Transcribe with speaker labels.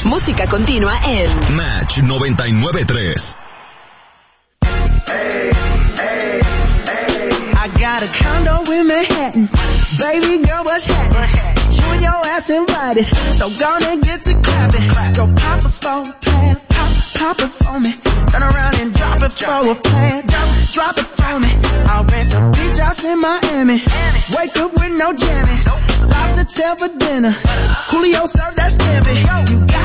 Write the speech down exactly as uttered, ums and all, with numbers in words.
Speaker 1: Música continua en
Speaker 2: Match noventa y nueve punto tres.
Speaker 3: Hey, hey, hey. I got a condo in Manhattan. Baby girl, what's happening? You and your ass invited, so gonna get to clapping. Go pop it for a plan, pop, pop it for me. Turn around and drop it for a plan, drop, drop it for me. I'll rent a beach house in Miami. Wake up with no jammies. Lobster tail for dinner. Julio served that scampi. You got